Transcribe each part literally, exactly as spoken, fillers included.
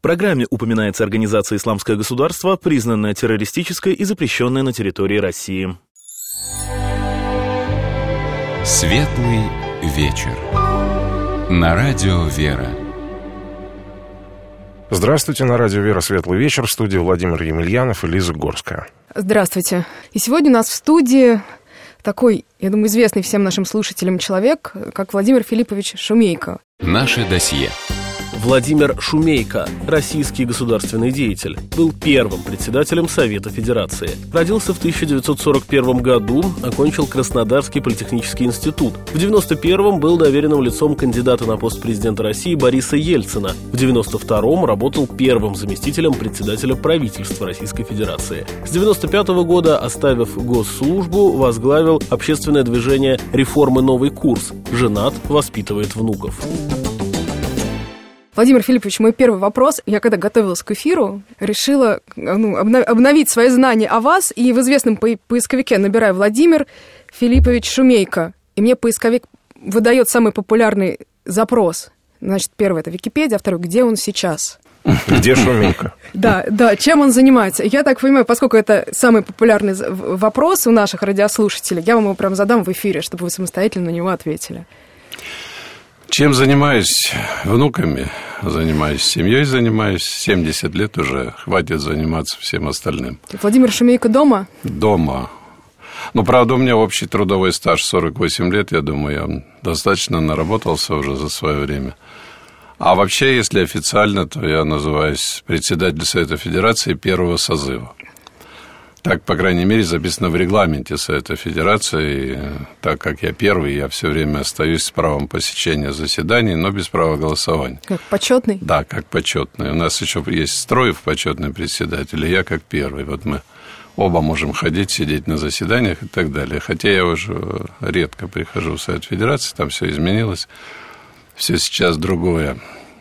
программе упоминается организация «Исламское государство», признанная террористической и запрещенная на территории России. Светлый вечер. На радио «Вера». Здравствуйте, на радио «Вера» светлый вечер. В студии Владимир Емельянов и Лиза Горская. Здравствуйте. И сегодня у нас в студии такой, я думаю, известный всем нашим слушателям человек, как Владимир Филиппович Шумейко. Наше досье. Владимир Шумейко, российский государственный деятель, был первым председателем Совета Федерации. Родился в тысяча девятьсот сорок первом году, окончил Краснодарский политехнический институт. В девяносто первом был доверенным лицом кандидата на пост президента России Бориса Ельцина. В девяносто втором работал первым заместителем председателя правительства Российской Федерации. С девяносто пятого года, оставив госслужбу, возглавил общественное движение «Реформы. Новый курс». Женат, воспитывает внуков. Владимир Филиппович, мой первый вопрос. Я когда готовилась к эфиру, решила ну, обновить свои знания о вас, и в известном по- поисковике набираю Владимир Филиппович Шумейко. И мне поисковик выдает самый популярный запрос. Значит, первый — это Википедия, а второй — где он сейчас? Где Шумейко? Да, да, чем он занимается? Я так понимаю, поскольку это самый популярный вопрос у наших радиослушателей, я вам его прям задам в эфире, чтобы вы самостоятельно на него ответили. Чем занимаюсь? Внуками занимаюсь, семьей занимаюсь. семьдесят лет уже, хватит заниматься всем остальным. Владимир Шумейко дома? Дома. Ну, правда, у меня общий трудовой стаж сорок восемь лет, я думаю, я достаточно наработался уже за свое время. А вообще, если официально, то я называюсь председателем Совета Федерации первого созыва. Так, по крайней мере, записано в регламенте Совета Федерации. И так как я первый, я все время остаюсь с правом посещения заседаний, но без права голосования. Как почетный? Да, как почетный. У нас еще есть Строев, почетный председатель, и я как первый. Вот мы оба можем ходить, сидеть на заседаниях и так далее. Хотя я уже редко прихожу в Совет Федерации, там все изменилось. Все сейчас другое.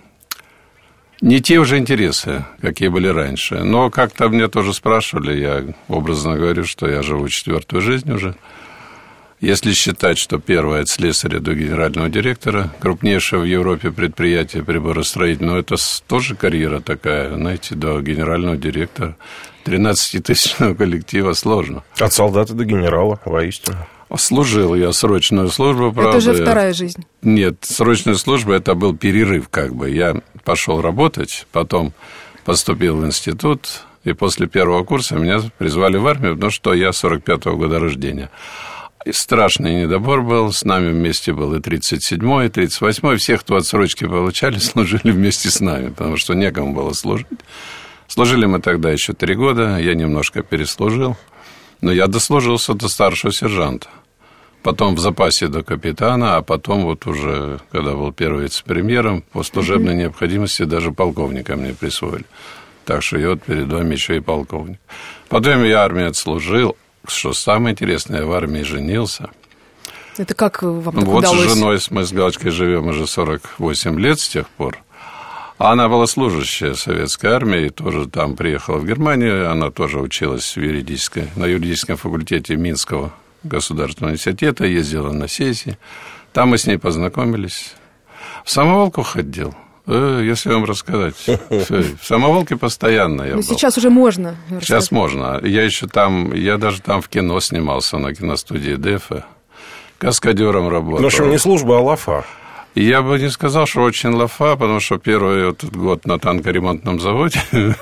Не те уже интересы, какие были раньше. Но как-то мне тоже спрашивали, я образно говорю, что я живу четвертую жизнь уже. Если считать, что первое от слесаря до генерального директора, крупнейшее в Европе предприятие приборостроительное, это тоже карьера такая, знаете, до генерального директора, тринадцатитысячного коллектива сложно. От солдата до генерала, воистину. Служил я срочную службу, правда. Это уже вторая жизнь. Нет, срочная служба, это был перерыв, как бы. Я пошел работать, потом поступил в институт, и после первого курса меня призвали в армию, потому что я сорок пятого года рождения. И страшный недобор был, с нами вместе был и тридцать седьмой, и тридцать восьмой, всех, кто отсрочки получали, служили вместе с нами, потому что некому было служить. Служили мы тогда еще три года, я немножко переслужил. Но я дослужился до старшего сержанта. Потом в запасе до капитана, а потом вот уже, когда был первым вице-премьером, по служебной mm-hmm. необходимости даже полковника мне присвоили. Так что я вот перед вами еще и полковник. Потом я армию отслужил. Что самое интересное, я в армии женился. Это как вам так вот удалось? Вот с женой мы с Галочкой живем уже сорок восемь лет с тех пор. А она была служащая советской армии, тоже там приехала в Германию, она тоже училась в юридической, на юридическом факультете Минского государственного университета, ездила на сессии. Там мы с ней познакомились. В самоволку ходил, э, если вам рассказать. В самоволке постоянно я был. Но сейчас уже можно. Сейчас можно. Я еще там, я даже там в кино снимался, на киностудии ДЭФа. Каскадером работал. В общем, не служба, а лафа. Я бы не сказал, что очень лафа, потому что первый вот год на танкоремонтном заводе,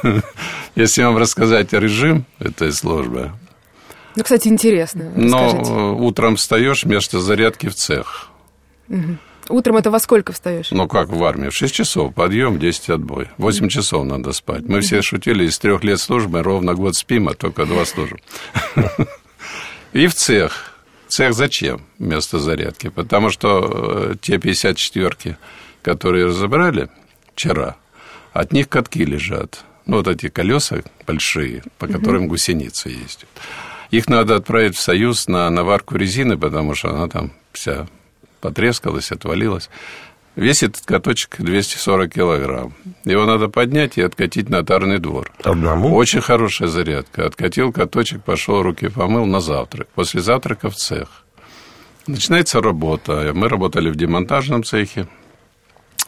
если вам рассказать о режим этой службы. Ну, кстати, интересно. Но утром встаешь, вместо зарядки в цех. Угу. Утром это во сколько встаешь? Ну, как в армии? В шесть часов подъем, десять отбой. восемь часов надо спать. Мы все шутили, из трех лет службы ровно год спим, а только два служим. И в цех. Цех зачем вместо зарядки? Потому что те пятьдесят четвёрки, которые разобрали вчера, от них катки лежат. Ну, вот эти колеса большие, по которым гусеницы ездят. Их надо отправить в Союз на наварку резины, потому что она там вся потрескалась, отвалилась. Весит этот каточек двести сорок килограмм. Его надо поднять и откатить на тарный двор. Одному? Очень хорошая зарядка. Откатил каточек, пошел, руки помыл на завтрак. После завтрака в цех. Начинается работа. Мы работали в демонтажном цехе.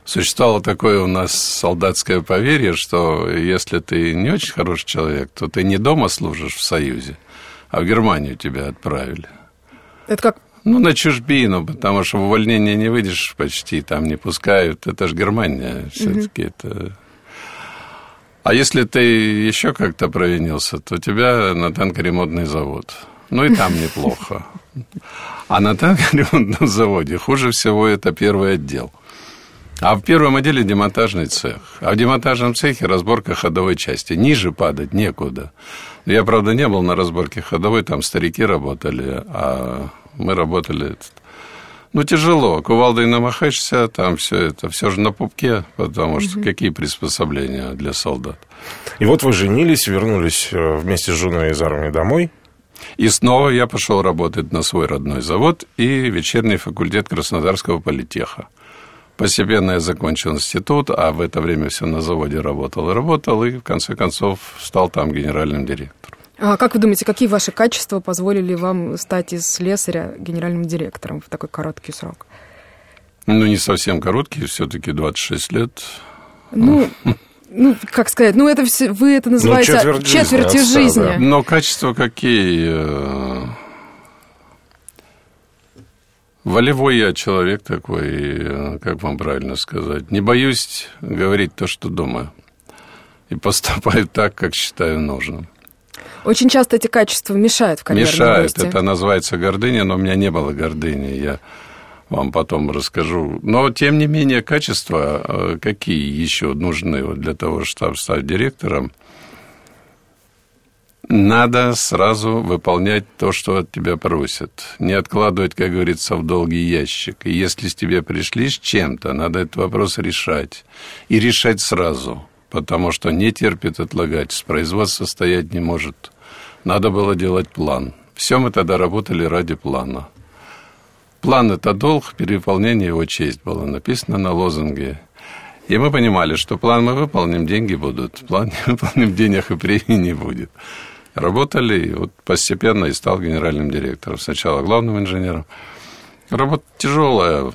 Существовало такое у нас солдатское поверье, что если ты не очень хороший человек, то ты не дома служишь в Союзе, а в Германию тебя отправили. Это как? Ну, на чужбину, потому что в увольнение не выйдешь почти, там не пускают. Это же Германия все-таки. Mm-hmm. Это... А если ты еще как-то провинился, то тебя на танкоремонтный завод. Ну, и там неплохо. А на танкоремонтном заводе хуже всего это первый отдел. А в первом отделе демонтажный цех. А в демонтажном цехе разборка ходовой части. Ниже падать некуда. Я, правда, не был на разборке ходовой, там старики работали, а мы работали... Ну, тяжело. Кувалдой намахаешься, там все это, все же на пупке, потому что mm-hmm. какие приспособления для солдат. И вот вы женились, вернулись вместе с женой из армии домой. И снова я пошел работать на свой родной завод и вечерний факультет Краснодарского политеха. Постепенно я закончил институт, а в это время все на заводе работал и работал, и в конце концов стал там генеральным директором. А как вы думаете, какие ваши качества позволили вам стать из слесаря генеральным директором в такой короткий срок? Ну, не совсем короткий, все-таки двадцать шесть лет. Ну, ну как сказать, ну, это все, вы это называете ну, четверть четвертью жизни. жизни. Да. Но качества какие? Волевой я человек такой, как вам правильно сказать. Не боюсь говорить то, что думаю. И поступаю так, как считаю нужным. Очень часто эти качества мешают в карьерном мешают. росте. Это называется гордыня, но у меня не было гордыни. Я вам потом расскажу. Но, тем не менее, качества, какие еще нужны для того, чтобы стать директором, надо сразу выполнять то, что от тебя просят. Не откладывать, как говорится, в долгий ящик. И если с тебя пришли с чем-то, надо этот вопрос решать. И решать сразу, потому что не терпит отлагательств. Производство стоять не может. Надо было делать план. Все мы тогда работали ради плана. План – это долг, перевыполнение его честь было написано на лозунге. И мы понимали, что план мы выполним, деньги будут. План не выполним, денег и премии не будет. Работали, и вот постепенно и стал генеральным директором. Сначала главным инженером. Работа тяжелая.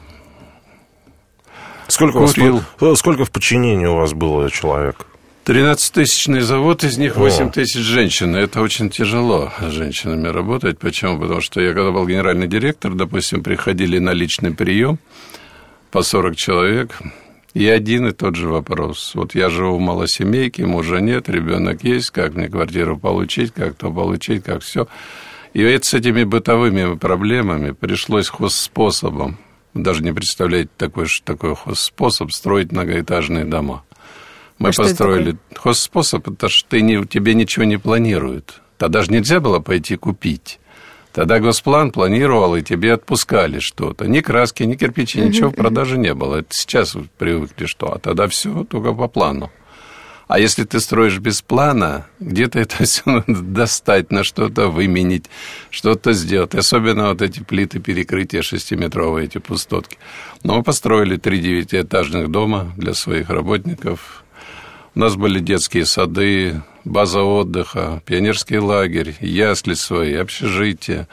Сколько, у вас, сколько в подчинении у вас было человек? тринадцатитысячный завод, из них восемь тысяч женщин. Это очень тяжело с женщинами работать. Почему? Потому что я, когда был генеральный директор, допустим, приходили на личный прием по сорок человек, и один и тот же вопрос. Вот я живу в малосемейке, мужа нет, ребенок есть, как мне квартиру получить, как то получить, как все. И ведь с этими бытовыми проблемами пришлось хозспособом, даже не представляете такой, такой хозспособ, строить многоэтажные дома. Мы а построили хозспособ, потому что ты не, тебе ничего не планируют. Тогда же нельзя было пойти купить. Тогда госплан планировал, и тебе отпускали что-то. Ни краски, ни кирпичи, ничего в продаже не было. Это сейчас привыкли, что. А тогда все только по плану. А если ты строишь без плана, где-то это все надо достать, на что-то выменить, что-то сделать. Особенно вот эти плиты перекрытия шестиметровые, эти пустотки. Но мы построили три девятиэтажных дома для своих работников. У нас были детские сады, база отдыха, пионерский лагерь, ясли свои, общежитие.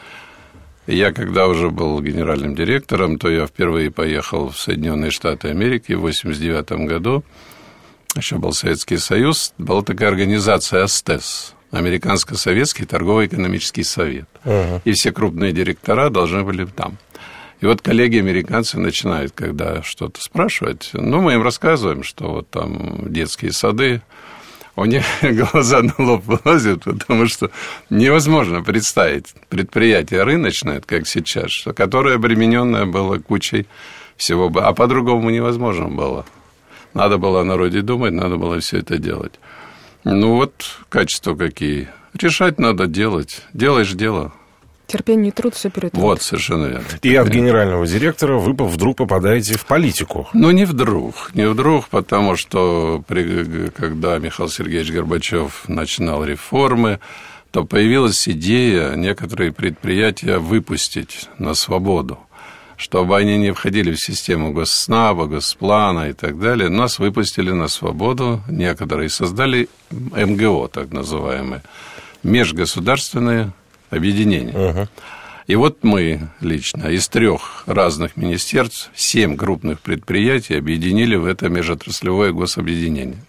Я, когда уже был генеральным директором, то я впервые поехал в Соединенные Штаты Америки в восемьдесят девятом году. Еще был Советский Союз. Была такая организация АСТЭС, Американско-Советский торгово-экономический совет. Uh-huh. И все крупные директора должны были там. И вот коллеги-американцы начинают, когда что-то спрашивать, ну, мы им рассказываем, что вот там детские сады, у них глаза на лоб вылазят, потому что невозможно представить предприятие рыночное, как сейчас, которое обремененное было кучей всего, а по-другому невозможно было. Надо было о народе думать, надо было все это делать. Ну, вот качества какие. Решать надо делать. Делаешь дело. Терпение и труд все перетрут. Вот, совершенно верно. И от генерального директора вы вдруг попадаете в политику. Ну, не вдруг. Не вдруг, потому что при, когда Михаил Сергеевич Горбачев начинал реформы, то появилась идея некоторые предприятия выпустить на свободу, чтобы они не входили в систему Госснаба, Госплана и так далее. Нас выпустили на свободу некоторые, создали МГО, так называемые, межгосударственные объединения. Uh-huh. И вот мы лично из трех разных министерств семь крупных предприятий объединили в это межотраслевое гособъединение.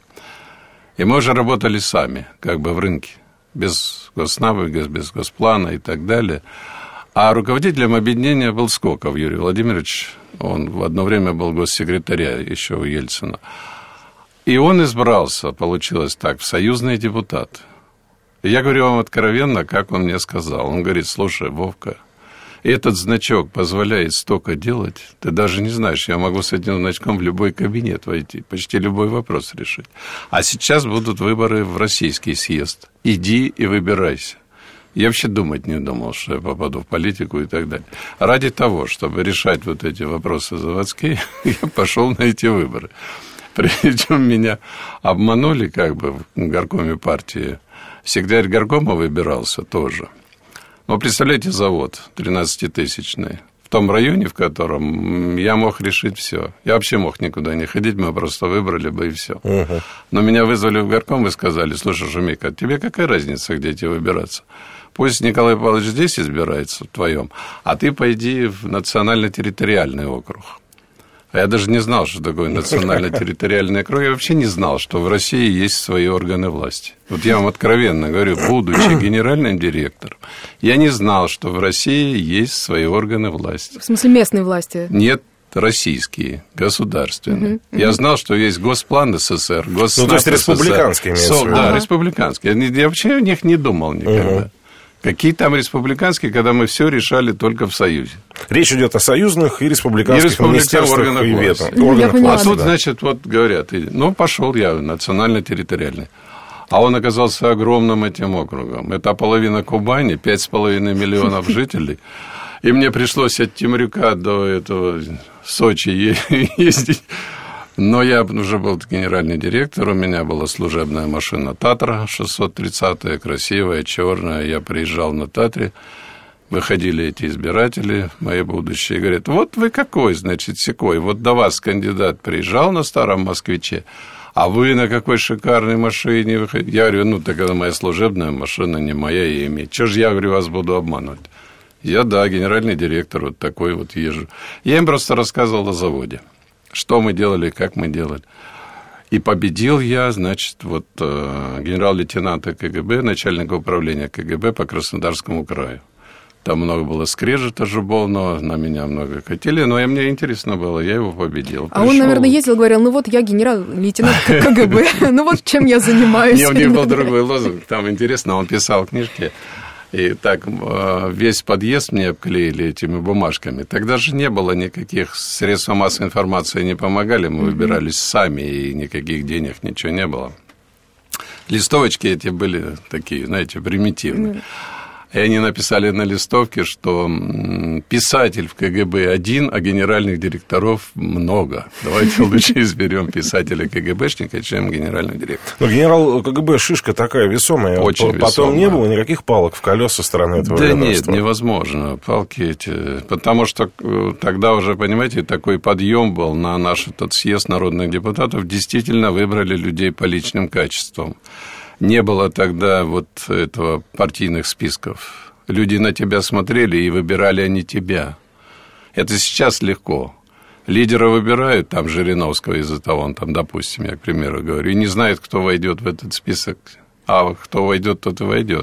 И мы уже работали сами, как бы в рынке, без госнабыга, без госплана и так далее. А руководителем объединения был Скоков Юрий Владимирович. Он в одно время был госсекретаря еще у Ельцина. И он избрался, получилось так, в союзные депутаты. И я говорю вам откровенно, как он мне сказал. Он говорит: слушай, Вовка, этот значок позволяет столько делать, ты даже не знаешь, я могу с этим значком в любой кабинет войти, почти любой вопрос решить. А сейчас будут выборы в российский съезд. Иди и выбирайся. Я вообще думать не думал, что я попаду в политику и так далее. Ради того, чтобы решать вот эти вопросы заводские, я пошел на эти выборы. Причем меня обманули как бы в горкоме партии. Секретарь горкома выбирался тоже. Но представляете, завод тринадцатитысячный в том районе, в котором я мог решить все. Я вообще мог никуда не ходить, мы просто выбрали бы и все. Угу. Но меня вызвали в горком и сказали: слушай, Шумейко, тебе какая разница, где тебе выбираться? Пусть Николай Павлович здесь избирается, в твоем, а ты пойди в национально-территориальный округ. А я даже не знал, что такое национально-территориальный округ. Я вообще не знал, что в России есть свои органы власти. Вот я вам откровенно говорю, будучи генеральным директором, я не знал, что в России есть свои органы власти. В смысле местной власти? Нет. Российские, государственные. Uh-huh, uh-huh. Я знал, что есть Госплан СССР, Госнаб. Ну, то есть республиканские имеются в виду. Да, республиканские. Я вообще о них не думал никогда. Uh-huh. Какие там республиканские, когда мы все решали только в Союзе. Речь идет о союзных и республиканских, и республиканских министерствах органах и власти. Органах а власти, тут, да. значит, вот говорят, ну, пошел я национально-территориальный. А он оказался огромным этим округом. Это половина Кубани, пять с половиной миллионов жителей. И мне пришлось от Темрюка до этого Сочи ездить. Но я уже был генеральный директор, у меня была служебная машина «Татра» шестьсот тридцатая, красивая, черная. Я приезжал на «Татре», выходили эти избиратели, мои будущие, и говорят: вот вы какой, значит, сякой, вот до вас кандидат приезжал на старом «Москвиче», а вы на какой шикарной машине выходите? Я говорю: ну, так это моя служебная машина, не моя, я имею. Чего же я, говорю, вас буду обманывать? Я, да, генеральный директор, вот такой вот езжу. Я им просто рассказывал о заводе, что мы делали, как мы делали. И победил я, значит, вот генерал-лейтенанта КГБ, начальника управления КГБ по Краснодарскому краю. Там много было скрежета жубовного, на меня много хотели, но мне интересно было, я его победил. А он, наверное, ездил и говорил: ну вот я генерал-лейтенант КГБ, ну вот чем я занимаюсь. Не, у него был другой лозунг, там интересно, он писал книжки. И так весь подъезд мне обклеили этими бумажками. Тогда же не было никаких средств массовой информации, не помогали. Мы выбирались сами, и никаких денег, ничего не было. Листовочки эти были такие, знаете, примитивные. И они написали на листовке, что писатель в КГБ один, а генеральных директоров много. Давайте лучше изберем писателя КГБшника, чем генерального директора. Но генерал КГБ шишка такая весомая. Очень Потом весомая. Не было никаких палок в колес со стороны этого Да ведомства. нет, невозможно. Палки эти... Потому что тогда уже, понимаете, такой подъем был на наш этот съезд народных депутатов. Действительно выбрали людей по личным качествам. Не было тогда вот этого партийных списков. Люди на тебя смотрели и выбирали они тебя. Это сейчас легко. Лидера выбирают, там, Жириновского из-за того, он там, допустим, я, к примеру, говорю, и не знает, кто войдет в этот список, а кто войдет, тот и войдет.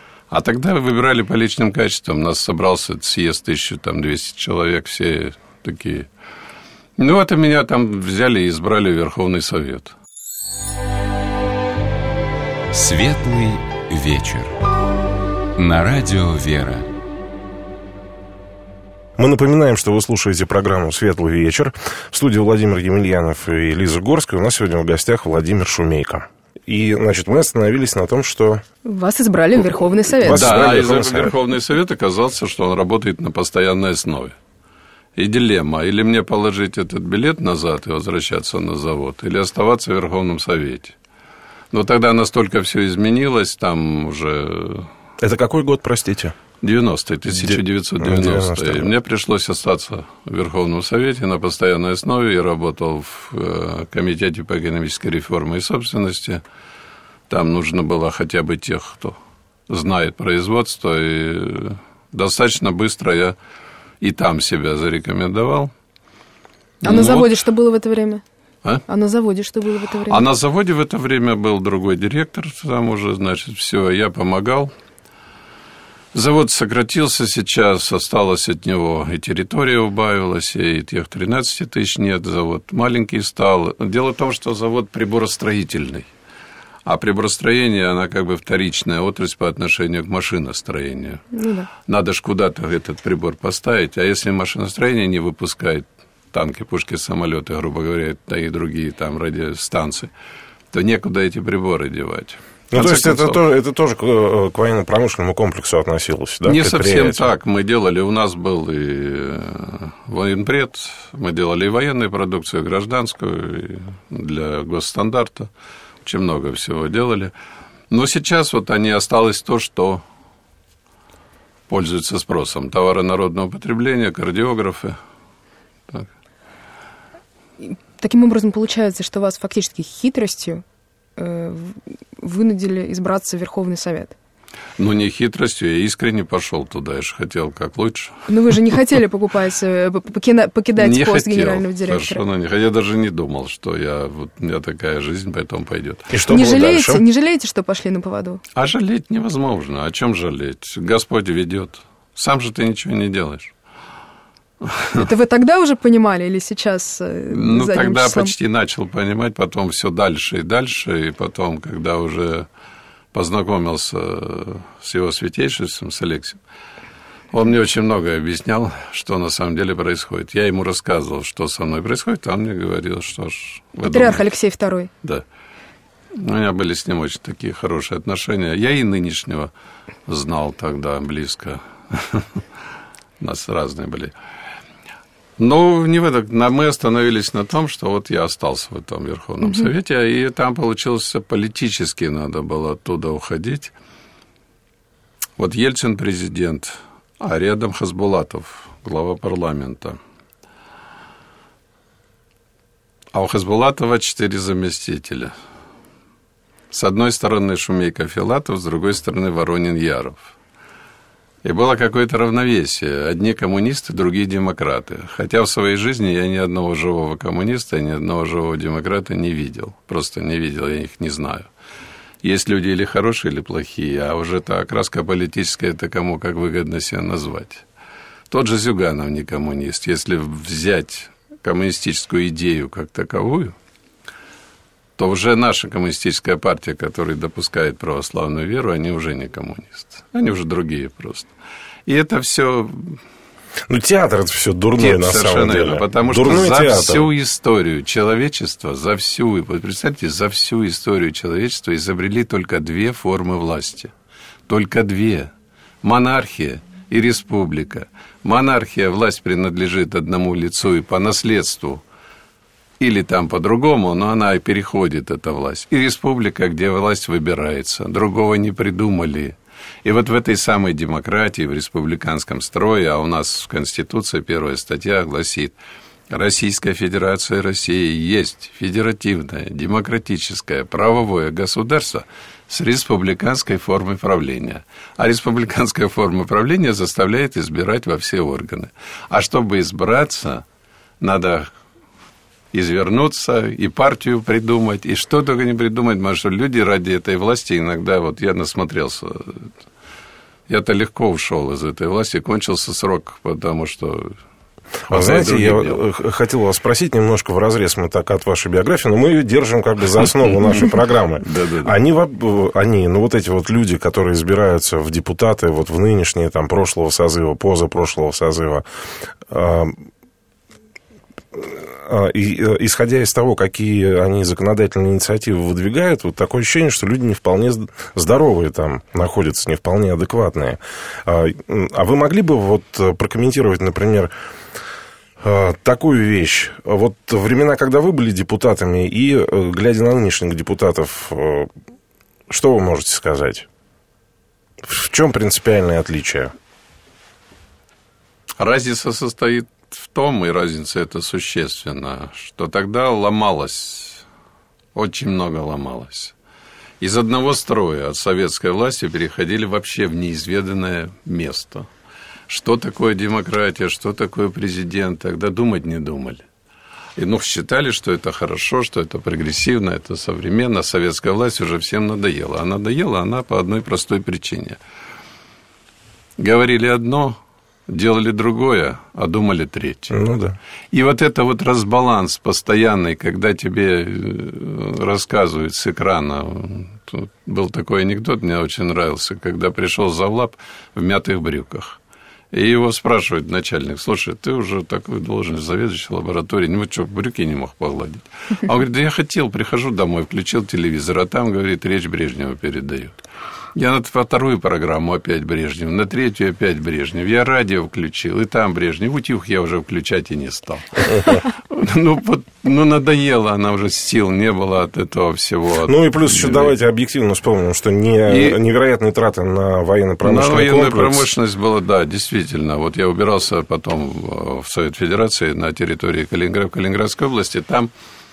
А тогда выбирали по личным качествам. У нас собрался съезд тысяча двести человек, все такие. Ну, вот и меня там взяли и избрали в Верховный Совет. Светлый вечер. На радио «Вера». Мы напоминаем, что вы слушаете программу «Светлый вечер». В студии Владимир Емельянов и Лиза Горская. У нас сегодня в гостях Владимир Шумейко. И, значит, мы остановились на том, что... Вас избрали в Верховный Совет. Вас Да, избрали из Верховный Совет. Верховный Совет оказался, что он работает на постоянной основе. И дилемма: или мне положить этот билет назад и возвращаться на завод, или оставаться в Верховном Совете. Но тогда настолько все изменилось, там уже... Это какой год, простите? девяностые, тысяча девятьсот девяностые. девяностые. Мне пришлось остаться в Верховном Совете на постоянной основе. Я работал в Комитете по экономической реформе и собственности. Там нужно было хотя бы тех, кто знает производство, и Достаточно быстро я и там себя зарекомендовал. А ну, на заводе вот. Что было в это время? А? а на заводе что было в это время? А на заводе в это время был другой директор, там уже, значит, все, я помогал. Завод сократился сейчас, осталось от него и территория убавилась, и тех тринадцати тысяч нет, завод маленький стал. Дело в том, что завод приборостроительный, а приборостроение, она как бы вторичная отрасль по отношению к машиностроению. Ну, да. Надо ж куда-то этот прибор поставить, а если машиностроение не выпускает танки, пушки, самолеты, грубо говоря, да и другие там радиостанции, то некуда эти приборы девать. Ну, то есть это, то, это тоже к, к военно-промышленному комплексу относилось, да? Не совсем так. Мы делали, у нас был и военпред, мы делали и военную продукцию, и гражданскую, и для госстандарта. Очень много всего делали. Но сейчас вот они осталось то, что пользуется спросом. Товары народного потребления, кардиографы. Так. Таким образом, получается, что вас фактически хитростью э, вынудили избраться в Верховный Совет. Ну, не хитростью, я искренне пошел туда, я же хотел как лучше. Но вы же не хотели покупать, покидать не пост хотел, генерального директора. Совершенно не хотел. Я даже не думал, что я, вот, у меня такая жизнь потом пойдет. И что не было жалеете, дальше? Не жалеете, что пошли на поводу? А жалеть невозможно. О чем жалеть? Господь ведет. Сам же ты ничего не делаешь. Это вы тогда уже понимали или сейчас? Ну, тогда часом? почти начал понимать, потом все дальше и дальше, и потом, когда уже познакомился с его святейшеством, с Алексием, он мне очень многое объяснял, что на самом деле происходит. Я ему рассказывал, что со мной происходит, а он мне говорил, что ж... Патриарх Алексей второй. Да. У меня были с ним очень такие хорошие отношения. Я и нынешнего знал тогда близко. У нас разные были. Но не в этом. Мы остановились на том, что вот я остался в этом Верховном mm-hmm. Совете, и там получилось политически, надо было оттуда уходить. Вот Ельцин президент, а рядом Хасбулатов, глава парламента. А у Хасбулатова четыре заместителя. С одной стороны Шумейко Филатов, с другой стороны Воронин Яров. И было какое-то равновесие. Одни коммунисты, другие демократы. Хотя в своей жизни я ни одного живого коммуниста, ни одного живого демократа не видел. Просто не видел, я их не знаю. Есть люди или хорошие, или плохие, а уже та окраска политическая, это кому как выгодно себя назвать. Тот же Зюганов не коммунист. Если взять коммунистическую идею как таковую, то уже наша коммунистическая партия, которая допускает православную веру, они уже не коммунисты. Они уже другие просто. И это все... Ну, театр – это все дурное, Нет, на самом деле. Верно, потому Дурной что за театр. всю историю человечества, за всю, вот представьте, за всю историю человечества изобрели только две формы власти. Только две. Монархия и республика. Монархия, власть принадлежит одному лицу и по наследству, или там по-другому, но она и переходит, эта власть. И республика, где власть выбирается. Другого не придумали. И вот в этой самой демократии, в республиканском строе, а у нас в Конституции первая статья гласит: Российская Федерация России есть федеративное, демократическое, правовое государство с республиканской формой правления. А республиканская форма правления заставляет избирать во все органы. А чтобы избраться, надо извернуться и партию придумать, и что только не придумать, потому что люди ради этой власти иногда, вот я насмотрелся, я-то легко ушел из этой власти, кончился срок, потому что... А знаете, я дел. хотел вас спросить немножко вразрез мы так от вашей биографии, но мы ее держим как бы за основу нашей программы. Они, они, ну вот эти вот люди, которые избираются в депутаты вот в нынешние, там, прошлого созыва, позапрошлого созыва, и, исходя из того, какие они законодательные инициативы выдвигают, вот такое ощущение, что люди не вполне здоровые там находятся, не вполне адекватные. А вы могли бы вот прокомментировать, например, такую вещь? Вот времена, когда вы были депутатами, и глядя на нынешних депутатов, что вы можете сказать? В чем принципиальное отличие? Разница состоит в том, и разница эта существенна, что тогда ломалось, очень много ломалось. Из одного строя от советской власти переходили вообще в неизведанное место. что такое демократия, что такое президент, тогда думать не думали. И, ну, считали, что это хорошо, что это прогрессивно, это современно. Советская власть уже всем надоела. А надоела она по одной простой причине. Говорили одно, делали другое, а думали третье. Ну, да. И вот это вот разбаланс постоянный, когда тебе рассказывают с экрана. Тут был такой анекдот, мне очень нравился, когда пришел завлаб в мятых брюках. И его спрашивает начальник: слушай, ты уже такой должность заведующий лабораторией, ну, что, брюки не мог погладить? А он говорит: да я хотел, прихожу домой, включил телевизор, а там, говорит, речь Брежнева передают. Я на вторую программу опять Брежнев, на третью опять Брежнев. Я радио включил, и там Брежнев. Утюг я уже включать и не стал. Ну, вот, ну, надоело, она уже сил не было от этого всего. Ну, и плюс еще давайте объективно вспомним, что не, и... невероятные траты на военно-промышленный на военную комплекс. промышленность была, да, действительно. Вот я убирался потом в Совет Федерации на территории Калининград, Калининградской области. Там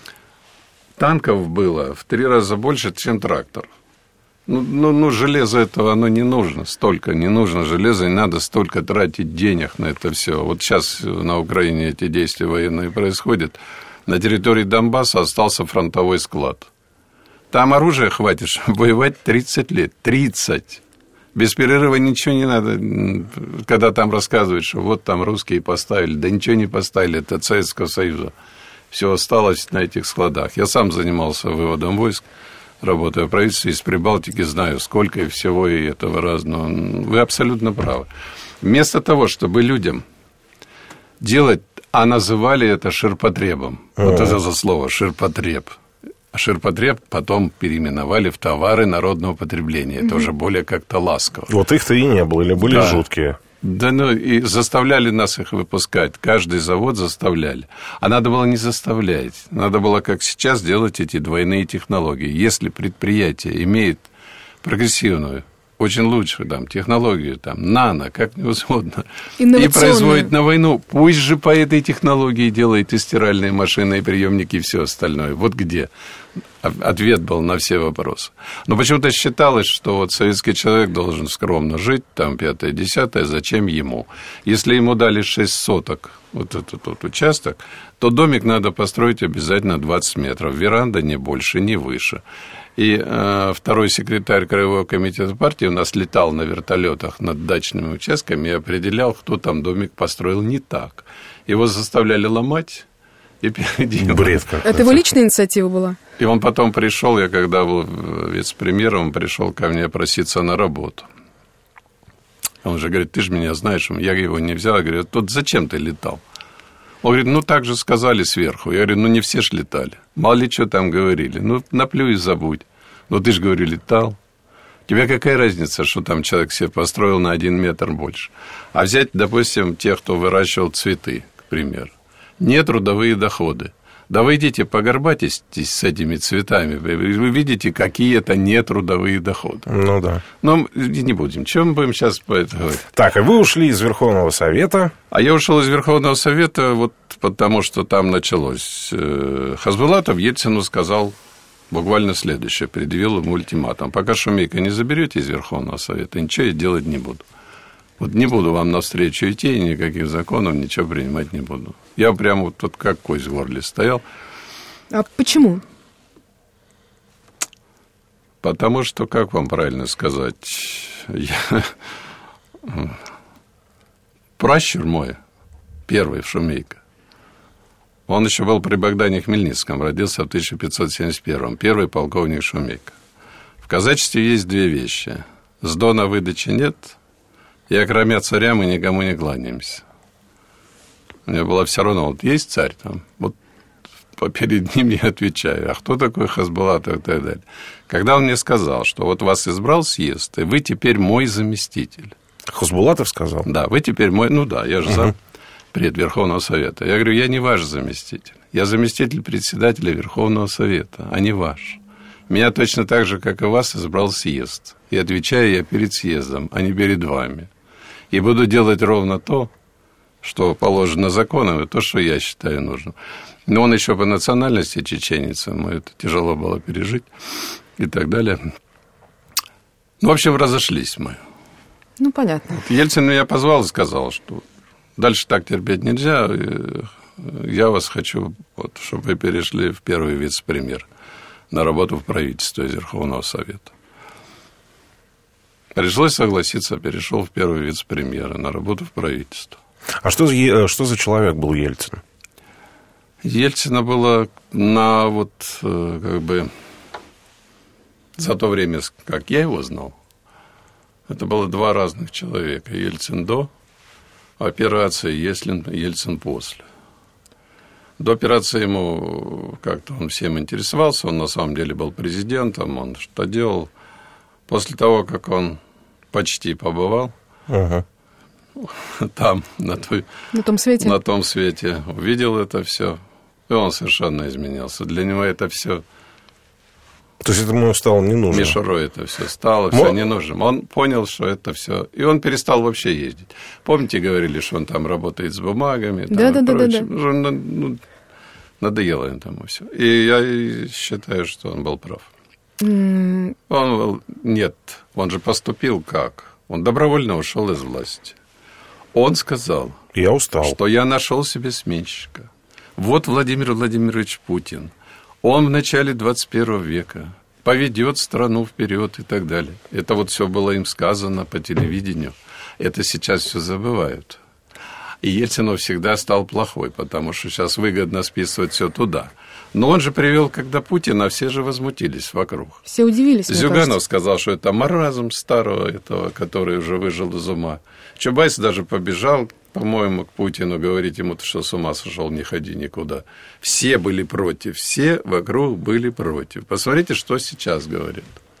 танков было в три раза больше, чем тракторов. Ну, ну, ну, железо этого, оно не нужно, столько не нужно железа, не надо столько тратить денег на это все. Вот сейчас на Украине эти действия военные происходят. На территории Донбасса остался фронтовой склад. Там оружия хватит, чтобы воевать тридцать лет. тридцать. Без перерыва ничего не надо. Когда там рассказывают, что вот там русские поставили, да ничего не поставили, это Советского Союза. Все осталось на этих складах. Я сам занимался выводом войск. Работая в правительстве из Прибалтики, знаю, сколько и всего и этого разного. Вы абсолютно правы. Вместо того, чтобы людям делать, а называли это ширпотребом. А-а-а. Вот это за слово ширпотреб. А ширпотреб потом переименовали в товары народного потребления. Это mm-hmm. уже более как-то ласково. Вот их-то и не было, или были да. жуткие? Да, ну, и заставляли нас их выпускать. Каждый завод заставляли. А надо было не заставлять. Надо было, как сейчас, делать эти двойные технологии. Если предприятие имеет прогрессивную, очень лучшую там, технологию, там, нано, как не угодно, и производит на войну, пусть же по этой технологии делает и стиральные машины, и приемники, и все остальное. Вот где ответ был на все вопросы. Но почему-то считалось, что вот советский человек должен скромно жить, там, пятое, десятое, зачем ему? Если ему дали шесть соток, вот этот вот участок, то домик надо построить обязательно двадцать метров, веранда не больше, не выше. И э, второй секретарь Краевого комитета партии у нас летал на вертолетах над дачными участками и определял, кто там домик построил не так. Его заставляли ломать и переделывать. Бред какой-то. Это его личная инициатива была? И он потом пришел, я когда был вице-премьером, он пришел ко мне проситься на работу. Он же говорит: ты же меня знаешь, я его не взял. Я говорю: тут зачем ты летал? Он говорит: ну, так же сказали сверху. Я говорю: ну, не все ж летали. Мало ли, что там говорили. Ну, наплюй и забудь. Ну, ты же, говорю, летал. Тебе какая разница, что там человек себе построил на один метр больше? А взять, допустим, тех, кто выращивал цветы, к примеру. Не трудовые доходы. Да вы идите погорбатитесь с этими цветами, вы видите, какие это нетрудовые доходы. Ну, да. Но не будем. Чем мы будем сейчас по этому говорить? Так, и вы ушли из Верховного Совета. А я ушел из Верховного Совета вот потому, что там началось. Хасбулатов Ельцину сказал буквально следующее, предъявил ему ультиматум: пока Шумейко не заберете из Верховного Совета, ничего я делать не буду. Вот не буду вам навстречу идти, никаких законов, ничего принимать не буду. Я прямо вот тут как кость в горле стоял. А почему? Потому что, как вам правильно сказать, я... пращур мой, первый в Шумейко, он еще был при Богдане Хмельницком, родился в тысяча пятьсот семьдесят первом, первый полковник Шумейко. В казачестве есть две вещи: с дона выдачи нет, и окромя царя мы никому не кланяемся. Мне было все равно, вот есть царь там, вот перед ним я отвечаю: а кто такой Хасбулатов и так далее. Когда он мне сказал, что вот вас избрал съезд, и вы теперь мой заместитель. Хасбулатов сказал? Да, вы теперь мой, ну да, я же зам пред Верховного Совета. Я говорю: я не ваш заместитель, я заместитель председателя Верховного Совета, а не ваш. Меня точно так же, как и вас, избрал съезд. И отвечаю я перед съездом, а не перед вами. И буду делать ровно то, что положено законом, и то, что я считаю нужным. Но он еще по национальности чеченец, ему это тяжело было пережить и так далее. Ну, в общем, разошлись мы. Ну, понятно. Вот Ельцин меня позвал и сказал, что дальше так терпеть нельзя, я вас хочу, вот, чтобы вы перешли в первый вице-премьер на работу в правительстве из Верховного Совета. Пришлось согласиться, перешел в первый вице-премьер на работу в правительство. А что за, что за человек был Ельцин? Ельцина было на вот как бы за то время, как я его знал, это было два разных человека. Ельцин до операции, Ельцин, Ельцин после. До операции ему как-то он всем интересовался, он на самом деле был президентом, он что делал. После того, как он почти побывал uh-huh. там, на, той, на том свете, на том свете, увидел это все, и он совершенно изменился. Для него это все. То есть это ему стало не нужно? Мишурой это все стало, все не нужно. Он понял, что это все. И он перестал вообще ездить. Помните, говорили, что он там работает с бумагами? Да, да, да, да, да. Ну, надоело им там все. И я считаю, что он был прав. Mm. Он был... Нет, он же поступил как? Он добровольно ушел из власти. Он сказал, я устал, что я нашел себе сменщика. Вот Владимир Владимирович Путин. Он в начале двадцать первого века поведет страну вперед и так далее. Это вот все было им сказано по телевидению. Это сейчас все забывают. И Ельцину всегда стал плохой, потому что сейчас выгодно списывать все туда. Но он же привел, когда Путина, все же возмутились вокруг. Все удивились, мне Зюганов кажется. сказал, что это маразм старого этого, который уже выжил из ума. Чубайс даже побежал, по-моему, к Путину, говорить ему, что с ума сошел, не ходи никуда. Все были против, все вокруг были против. Посмотрите, что сейчас говорят.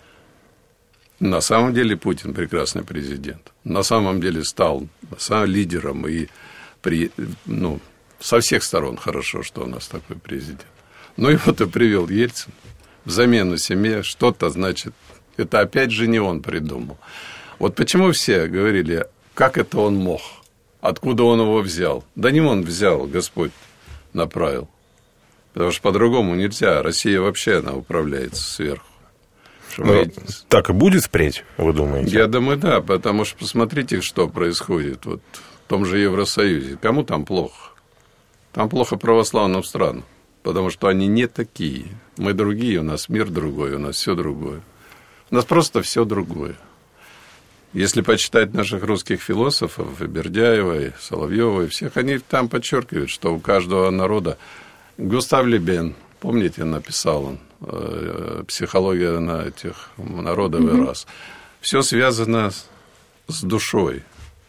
На самом деле Путин прекрасный президент. На самом деле стал лидером и при, ну, со всех сторон хорошо, что у нас такой президент. Ну, его-то привел Ельцин в замену семье. Что-то, значит, это опять же не он придумал. Вот почему все говорили, как это он мог, откуда он его взял. Да не он взял, Господь направил. Потому что по-другому нельзя. Россия вообще, она управляется сверху. Мы... Так и будет впредь, вы думаете? Я думаю, да, потому что посмотрите, что происходит вот в том же Евросоюзе. Кому там плохо? Там плохо православным странам. Потому что они не такие. Мы другие, у нас мир другой, у нас все другое. У нас просто все другое. Если почитать наших русских философов, и Бердяева, и Соловьева, и всех, они там подчеркивают, что у каждого народа... Густав Лебен, помните, написал он, «Психология на этих народов и рас». Все связано с душой.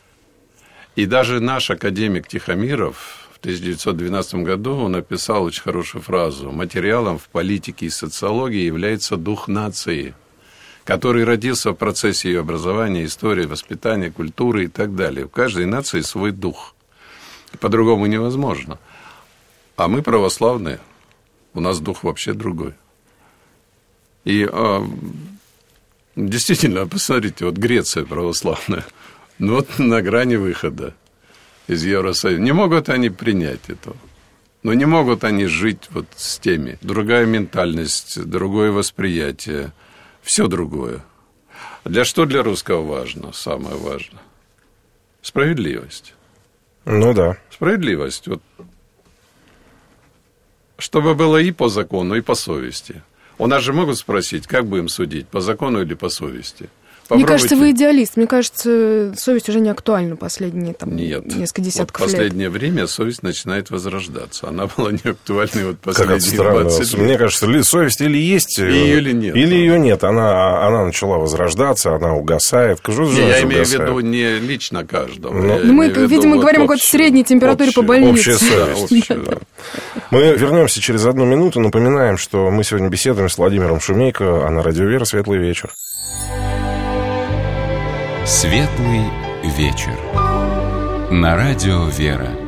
И даже наш академик Тихомиров... В тысяча девятьсот двенадцатом году он написал очень хорошую фразу. Материалом в политике и социологии является дух нации, который родился в процессе ее образования, истории, воспитания, культуры и так далее. У каждой нации свой дух. По-другому невозможно. А мы православные, у нас дух вообще другой. И а, действительно, посмотрите, вот Греция православная, ну вот на грани выхода из Евросоюза. Не могут они принять этого. Но не могут они жить вот с теми. Другая ментальность, другое восприятие. Все другое. Для что для русского важно? Самое важное. Справедливость. Ну да. Справедливость. Вот. Чтобы было и по закону, и по совести. У нас же могут спросить, как будем судить, по закону или по совести? Мне кажется, вы идеалист. Мне кажется, совесть уже не актуальна последние там, Нет. несколько десятков вот лет. В последнее время совесть начинает возрождаться. Она была не актуальной вот последние двадцать лет. Мне кажется, совесть или есть, ее или нет. Или ее нет. Она, она начала возрождаться, она угасает. Не, я имею в виду не лично каждого. Но... Ну, мы, видимо, вот говорим о какой-то средней температуре общая, по больнице. Общая совесть. Да, общая, да. Мы вернемся через одну минуту. Напоминаем, что мы сегодня беседуем с Владимиром Шумейко, а на Радио Вера «Светлый вечер». Светлый вечер. На Радио Вера.